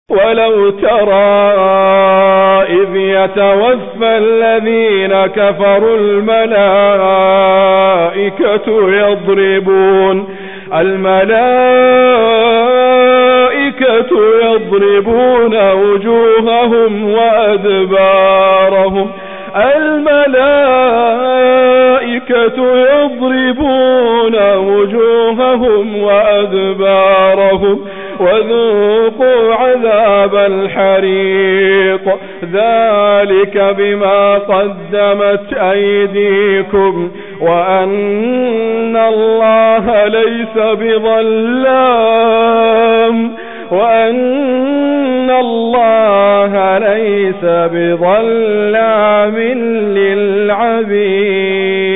ولو ترى إذ يتوفى الذين كفروا الملائكة يضربون وجوههم وأدبارهم وذوقوا عذاب الحريق ذلك بما قدمت أيديكم وأن الله ليس بظلام للعبيد.